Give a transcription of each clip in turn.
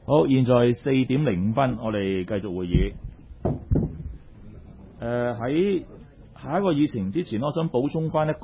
好，現在4:05，我哋繼續會議。喺下一個議程之前，我想補充翻一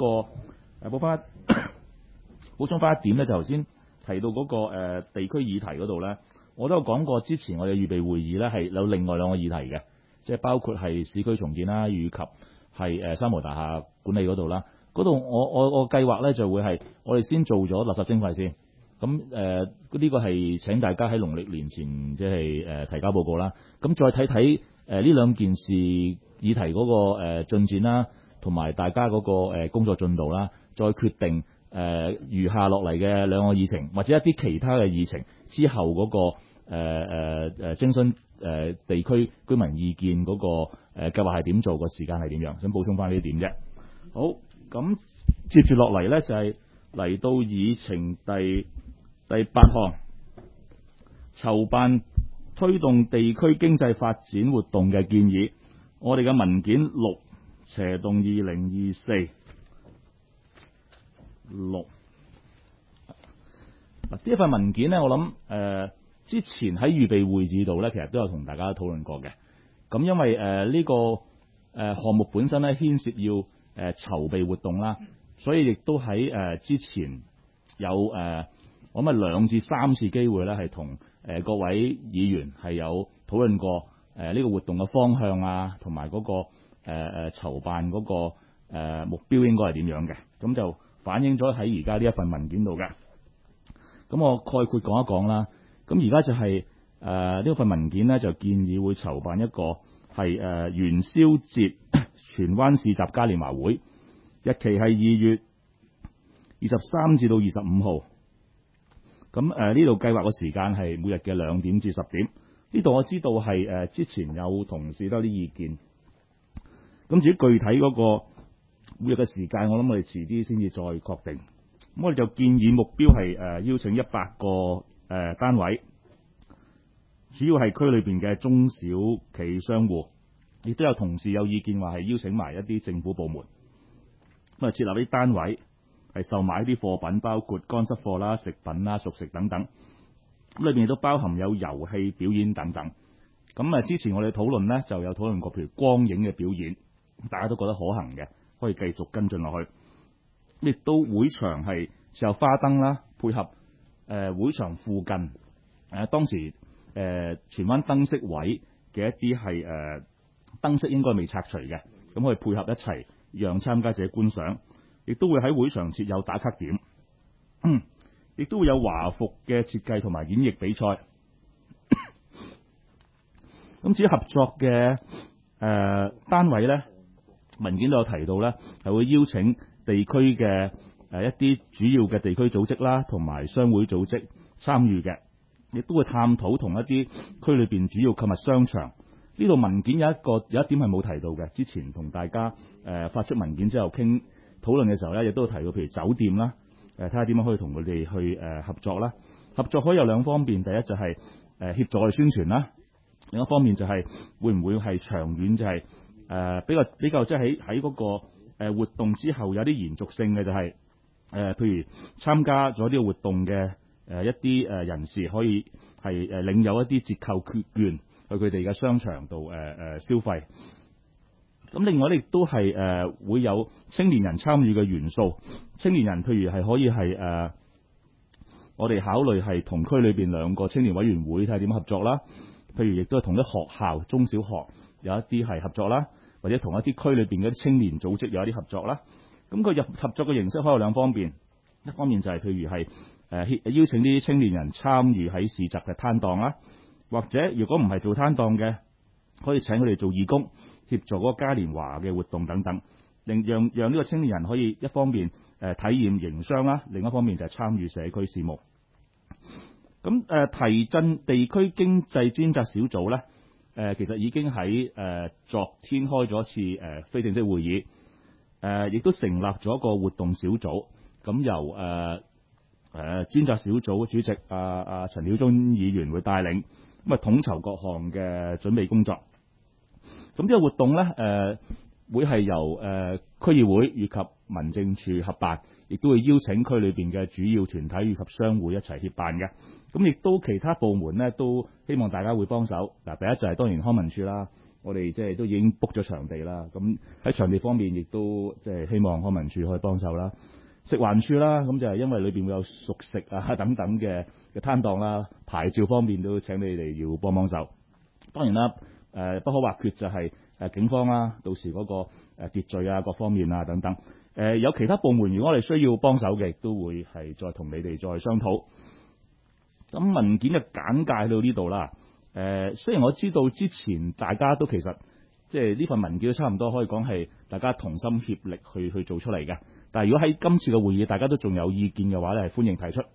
點咧，就頭先提到嗰個地區議題嗰度咧，我都有講過。之前我哋預備會議咧係有另外兩個議題嘅，即係包括係市區重建啦，以及係三無大廈管理嗰度啦。嗰度我計劃咧就會係我哋先做咗垃圾徵費先。咁呢個係請大家喺農曆年前即係提交報告啦。咁再睇睇呢兩件事議題嗰個進展啦，同埋大家嗰個工作進度啦，再決定餘下落嚟嘅兩個議程或者一啲其他嘅議程之後嗰個徵詢地區居民意見嗰個計劃係點做，個時間係點樣，想補充翻呢點啫。好，咁接住落嚟咧就係嚟到議程第8項，籌辦推動地區經濟發展活動嘅建議。我哋嘅文件6/2024呢一份文件呢，我諗之前喺預備會議度呢，其實都有同大家討論過嘅。咁因為呢個項目本身呢，牽涉要籌備活動啦，所以亦都喺之前有我諗2至3次機會咧，係同各位議員係有討論過呢個活動嘅方向啊，同埋嗰個籌辦嗰個目標應該係點樣嘅，咁就反映咗喺而家呢一份文件度嘅。咁我概括講一講啦。咁而家就係呢份文件呢，就建議會籌辦一個係元宵節荃灣市集嘉年華會，日期係2月23至到25號。咁呢度計劃嘅時間係每日嘅2點至10點。呢度我知道係之前有同事都有啲意見。咁至於具體嗰個每日嘅時間，我諗我哋遲啲先至再確定。咁我哋就建議目標係邀請100個單位，主要係區裏邊嘅中小企商戶，亦都有同事有意見話係邀請埋一啲政府部門。咁設立啲單位係售賣一啲貨品，包括乾濕貨啦、食品啦、熟食等等。咁裏邊亦都包含有遊戲表演等等。咁之前我哋討論呢，就有討論過，譬如光影嘅表演，大家都覺得可行嘅，可以繼續跟進落去。亦都會場係設有花燈啦，配合會場附近當時荃灣燈飾位嘅一啲係燈飾應該未拆除嘅，咁可以配合一齊讓參加者觀賞。亦都會喺會場設有打卡點，亦都會有華服嘅設計同埋演繹比賽。咁至於合作嘅單位呢，文件都有提到呢，係會邀請地區嘅一啲主要嘅地區組織啦，同埋商會組織參與嘅，亦都會探討同一啲區裏邊主要購物商場。呢度文件有一點係冇提到嘅，之前同大家發出文件之後討論嘅時候呢，亦都有提到，譬如酒店啦，睇下點樣可以同佢哋去合作啦。合作可以有2方面，第一就係協助我哋宣傳啦，另一方面就係會唔會係長遠就係比較即係喺嗰個活動之後有啲延續性嘅，就係譬如參加咗呢個活動嘅一啲人士可以係領有一啲折扣券去佢哋嘅商場度消費。咁另外咧亦都係會有青年人參與嘅元素。青年人譬如係可以係我哋考慮係同區裏邊2個青年委員會睇下點合作啦。譬如亦都係同啲學校中小學有一啲係合作啦，或者同一啲區裏邊嗰啲青年組織有一啲合作啦。咁佢合作嘅形式可以有2方面，一方面就係譬如係邀請啲青年人參與喺市集嘅攤檔啦，或者如果唔係做攤檔嘅，可以請佢哋做義工，協助嗰個嘉年華嘅活動等等，讓呢個青年人可以一方面體驗營商啦，另一方面就係參與社區事務。咁提振地區經濟專責小組咧，其實已經喺昨天開咗一次非正式會議，亦都成立咗一個活動小組。咁由專責小組主席陳曉忠議員會帶領，咁統籌各項嘅準備工作。咁呢個活動咧，會係由區議會以及民政處合辦，亦都會邀請區裏邊嘅主要團體以及商會一齊協辦嘅。 咁亦都其他部門咧都希望大家會幫手。嗱，第一就係當然康文署啦，我哋即係都已經 book 咗場地啦。咁喺場地方面亦都即係希望康文署可以幫手啦。食環署啦，咁就係因為裏邊會有熟食啊等等嘅攤檔啦，牌照方面都請你哋要幫手。當然啦，不可或缺就係警方啦，到時嗰個秩序啊各方面啊等等。有其他部門如果我哋需要幫手嘅，亦都會係再同你哋再商討。咁文件嘅簡介到呢度啦。雖然我知道之前大家都其實即係呢份文件都差唔多可以講係大家同心協力去做出嚟嘅，但係如果喺今次嘅會議大家都仲有意見嘅話咧，係歡迎提出。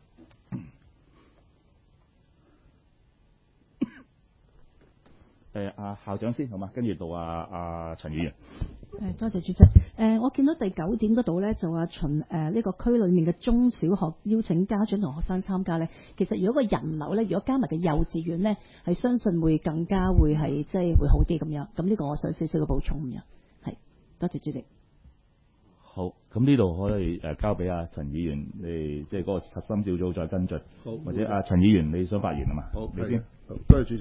阿校長先好嘛，跟住到阿陳議員。 多謝主席。我見到第9點嗰度咧，就話循呢個區裏面嘅中小學邀請家長同學生參加咧。其實如果個人流咧，如果加埋嘅幼稚園咧，係相信會更加會係即係會好啲咁樣。咁呢個我想少少嘅補充咁樣。係，多謝主席。 好，咁呢度可以交俾阿陳議員，你即係嗰個核心小組再跟進。 好， 或者阿陳議員你想發言啊嘛？ 好， 你先。 多謝主席。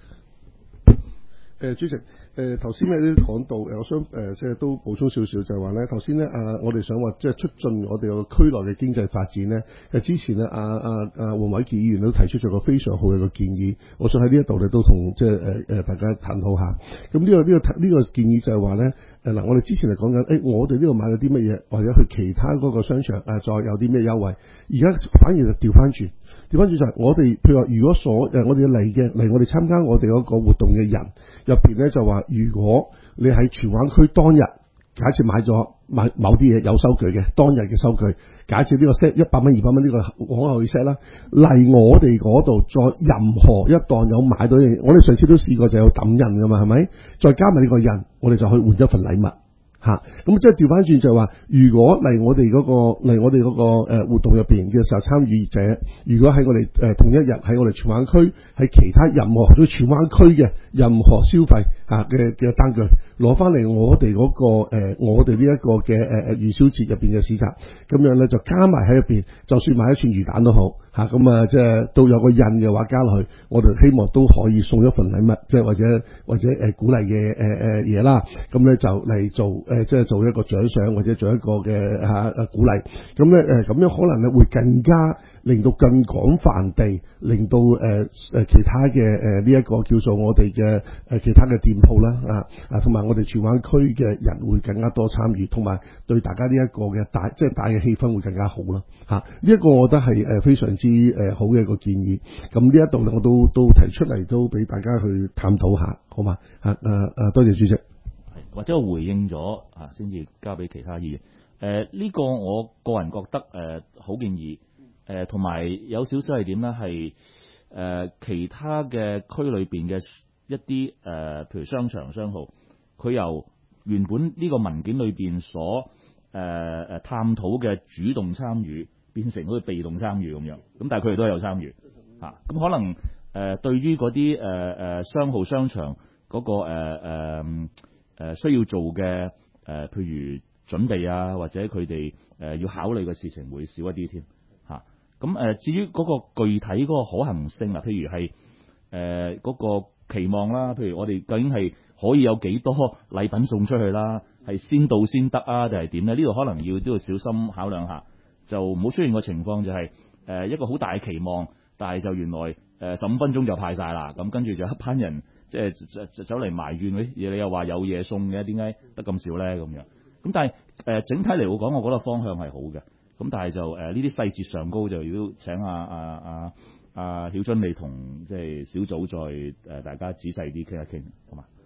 主席，頭先咧都講到，我想即係都補充少少，就係話咧，頭先咧我哋想話即係促進我哋個區內嘅經濟發展咧。之前咧黃偉傑議員都提出咗個非常好嘅個建議，我想喺呢一度咧都同即係大家探討下。咁呢個建議就係話咧，嗱我哋之前係講緊，我哋呢度買咗啲乜嘢，或者去其他嗰個商場再有啲咩優惠，而家反而就調翻轉就係我哋譬如話，如果我哋嚟我哋參加我哋嗰個活動嘅人入邊咧，就話如果你喺荃灣區當日假設買某啲嘢有收據嘅，當日嘅收據，假設呢個 set 100蚊200蚊呢個往後去 set 啦，嚟我哋嗰度再任何一檔有買到嘢，我哋上次都試過就有抌印噶嘛，係咪？再加埋呢個印，我哋就去換一份禮物。咁即係調翻轉就係話，如果嚟我哋嗰個活動入邊嘅時候，參與者如果喺我哋同一日喺我哋荃灣區喺其他任何喺荃灣區嘅任何消費嘅單據攞翻嚟我哋嗰個我哋呢一個嘅元宵節入邊嘅市集，咁樣咧就加埋喺入邊，就算買一串魚蛋都好咁即係都有個印嘅話加落去，我哋希望都可以送一份禮物，即係或者鼓勵嘅嘢啦，咁咧就嚟做即係做一個獎賞或者做一個嘅鼓勵，咁咧咁樣可能咧會更加令到更廣泛地令到其他嘅呢一個叫做我哋嘅其他嘅店鋪啦同埋我哋荃灣區嘅人會更加多參與，同埋對大家呢一個嘅大嘅氣氛會更加好啦呢一個我覺得係非常之好嘅一個建議。咁呢一度我都提出嚟，都俾大家去探討下，好嘛？多謝主席。 或者我回應咗先至交俾其他議員。呢個我個人覺得好建議。同埋有少少係點咧？係其他嘅區裏邊嘅一啲譬如商場商號，佢由原本呢個文件裏邊所探討嘅主動參與，變成好似被動參與咁樣。咁但係佢哋都有參與咁可能對於嗰啲商號商場嗰個需要做嘅譬如準備啊，或者佢哋要考慮嘅事情會少一啲添。咁至於嗰個具體嗰個可行性譬如係嗰個期望啦，譬如我哋究竟係可以有幾多禮品送出去啦，係先到先得啊，定係點咧？呢度可能都要小心考量下，就唔好出現個情況就係一個好大嘅期望，但係就原來15分鐘就派晒啦，咁跟住就一班人即係走嚟埋怨，你又話有嘢送嘅，點解得咁少咧？咁樣咁但係整體嚟講，我覺得方向係好嘅。咁但係就呢啲細節上高就要請阿曉君你同即係小組再大家仔細啲傾一傾，好嘛？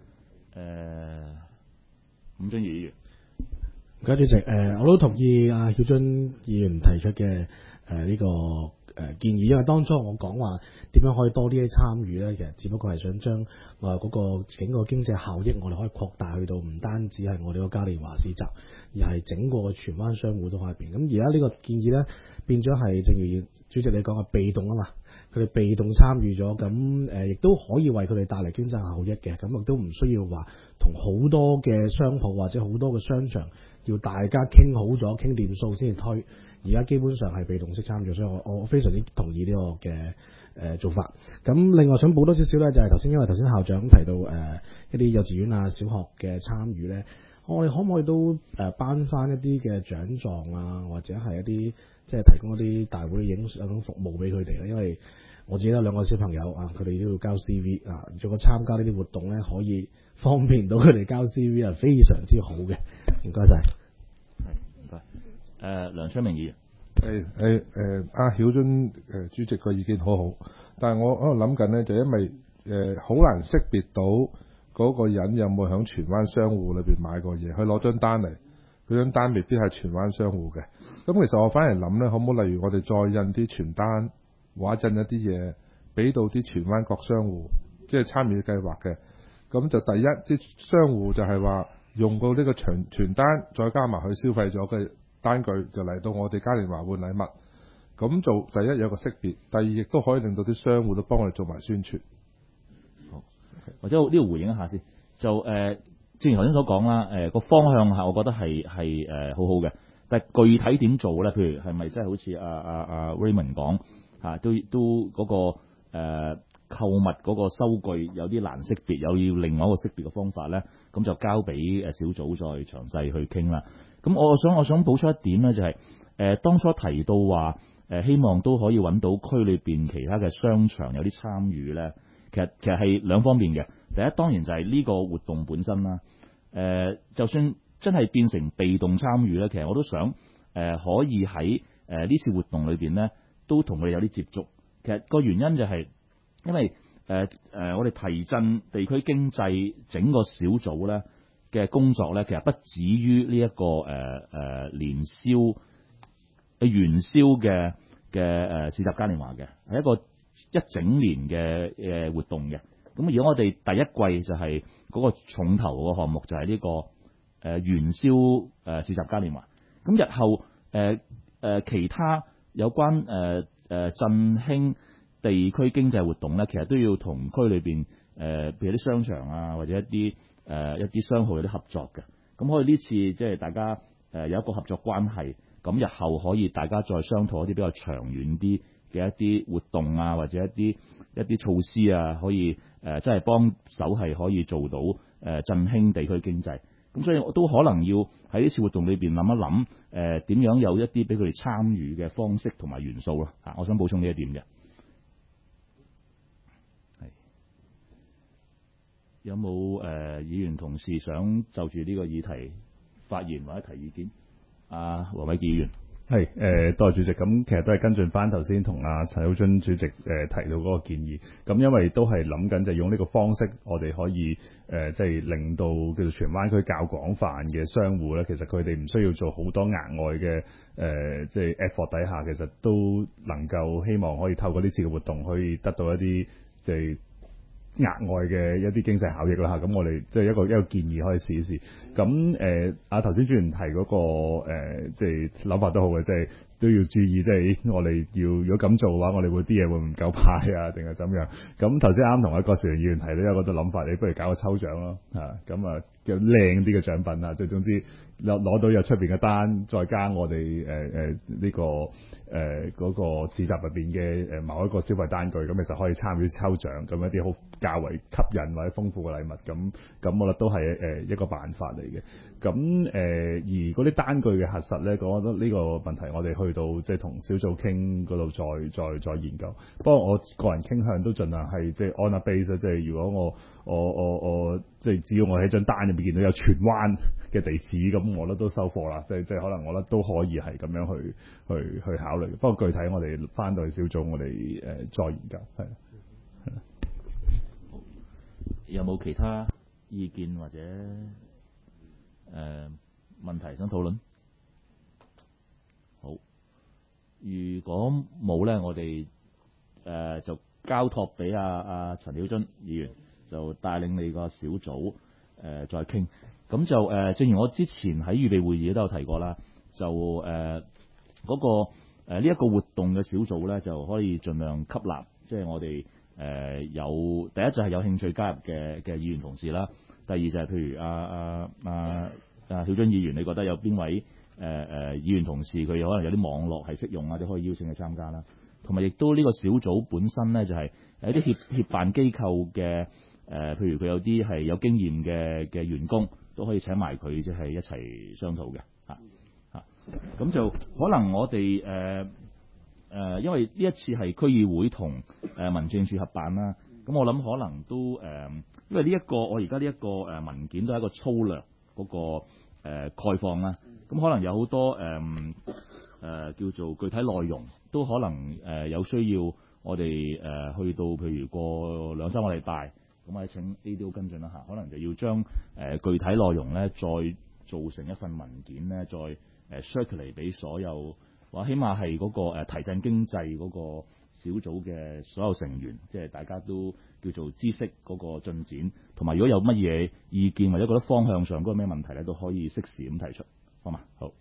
伍敦義議員， 唔該主席，我都同意阿曉君議員提出嘅呢個建議，因為當初我講話點樣可以多啲參與咧，其實只不過係想將嗰個整個經濟效益我哋可以擴大去到唔單止係我哋個嘉年華市集，而係整個荃灣商戶都喺入邊。咁而家呢個建議咧變咗係正如主席你講嘅被動啊嘛， 佢哋被動參與咗，咁亦都可以為佢哋帶嚟經濟效益嘅，咁亦都唔需要話同好多嘅商鋪或者好多嘅商場要大家傾好咗傾掂數先至推，而家基本上係被動式參與，所以我非常之同意呢個嘅做法。咁另外想補多少少咧，就係頭先因為頭先校長提到一啲幼稚園啊、小學嘅參與咧。我哋可唔可以都頒翻一啲嘅獎狀啊，或者係一啲即係提供一啲大會影相服務俾佢哋咧？因為我自己有兩個小朋友啊，佢哋都要交 CV 啊，如果參加呢啲活動咧，可以方便到佢哋交 CV 啊，非常之好嘅。唔該晒。 唔該。梁昌明議員。 阿曉津主席個意見好好，但係我喺度諗緊咧，就因為好難識別到嗰個人有冇響荃灣商戶裏邊買過嘢，佢攞張單嚟，佢張單未必係荃灣商戶嘅。咁其實我反而諗咧，可唔可以例如我哋再印啲傳單，或者印一啲嘢，俾到啲荃灣各商戶，即係參與計劃嘅。咁就第一啲商戶就係話用過呢個傳單，再加埋佢消費咗嘅單據，就嚟到我哋嘉年華換禮物。咁做第一有個識別，第二亦都可以令到啲商戶都幫我哋做埋宣傳。 或者呢度回應一下先，就正如頭先所講啦，個方向係我覺得係好好嘅，但係具體點做咧？譬如係咪真係好似阿 Raymond 講嚇，都嗰個購物嗰個收據有啲難識別，有要另外一個識別嘅方法咧，咁就交俾小組再詳細去傾啦。咁我想補充一點咧，就係當初提到話希望都可以揾到區裏邊其他嘅商場有啲參與咧。其實係兩方面嘅，第一當然就係呢個活動本身啦。就算真係變成被動參與咧，其實我都想可以喺呢次活動裏邊咧，都同佢哋有啲接觸。其實個原因就係因為我哋提振地區經濟整個小組咧嘅工作咧，其實不止於呢一個年宵元宵嘅市集嘉年華嘅，係一個一整年嘅活動嘅。咁如果我哋第一季就係嗰個重頭個項目就係呢個元宵市集嘉年華，咁日後其他有關振興地區經濟活動咧，其實都要同區裏邊譬如啲商場啊，或者一啲商號有啲合作嘅。咁可以呢次即係大家有一個合作關係，咁日後可以大家再商討一啲比較長遠啲嘅一啲活動啊，或者一啲措施啊，可以即係幫手係可以做到振興地區經濟。咁所以我都可能要喺呢次活動裏邊諗一諗點樣有一啲俾佢哋參與嘅方式同埋元素咯。我想補充呢一點嘅。係有冇議員同事想就住呢個議題發言或者提意見？黃偉傑議員。 係多謝主席。咁其實都係跟進翻頭先同阿陳曉津主席提到嗰個建議。咁因為都係諗緊就係用呢個方式，我哋可以即係令到叫做荃灣區較廣泛嘅商戶咧，其實佢哋唔需要做好多額外嘅即係 effort 底下，其實都能夠希望可以透過呢次嘅活動，可以得到一啲即係額外嘅一啲經濟效益啦嚇。咁我哋即係一個建議可以試一試。咁頭先主持人提嗰個即係諗法都好嘅，即係都要注意，即係我哋如果咁做嘅話，我哋啲嘢會唔夠派啊，定係怎樣？咁頭先啱同阿郭兆良議員提到有嗰個諗法，你不如搞個抽獎咯嚇，咁啊叫靚啲嘅獎品啊，最總之攞到有出邊嘅單，再加我哋呢個嗰個市集入邊嘅某一個消費單據，咁其實可以參與抽獎，咁一啲好較為吸引或者豐富嘅禮物，咁我覺得都係一個辦法嚟嘅。咁而嗰啲單據嘅核實咧，我覺得呢個問題我哋去到即係同小組傾嗰度再研究。不過我個人傾向都盡量係即係 on a base，即係如果我即係只要我喺張單入面見到有荃灣嘅地址，咁我覺得都收貨啦。即係可能我覺得都可以係咁樣去考慮。不過具體我哋翻到去小組，我哋再研究係。 有冇其他意見或者問題想討論？好，如果冇咧，我哋就交託俾阿陳曉津議員，就帶領你個小組再傾。咁就正如我之前喺預備會議都有提過啦，就嗰個呢一個活動嘅小組咧，就可以盡量吸納即係我哋有第一就係有興趣加入嘅議員同事啦，第二就係譬如曉津議員，你覺得有邊位議員同事佢可能有啲網絡係適用啊，都可以邀請佢參加啦。同埋亦都呢個小組本身咧就係一啲協辦機構嘅譬如佢有啲係有經驗嘅員工都可以請埋佢，即係一齊商討嘅嚇。咁就可能我哋因為呢一次係區議會同民政處合辦啦，咁我諗可能都因為我而家呢一個文件都係一個粗略嗰個概況啦，咁可能有好多叫做具體內容都可能有需要我哋去到譬如過2-3個禮拜，咁我哋請 ADO 跟進啦嚇，可能就要將具體內容咧再做成一份文件咧，再circulate 俾所有話，起碼係嗰個提振經濟嗰個小組嘅所有成員，即係大家都叫做知悉嗰個進展，同埋如果有乜嘢意見或者覺得方向上嗰個咩問題咧，都可以適時咁提出，好嘛？好。